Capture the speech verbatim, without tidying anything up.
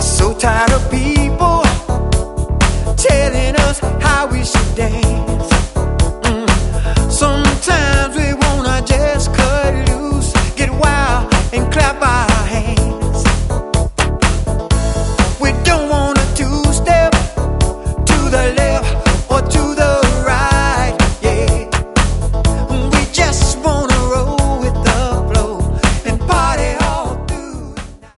So tired of people telling us how we should dance.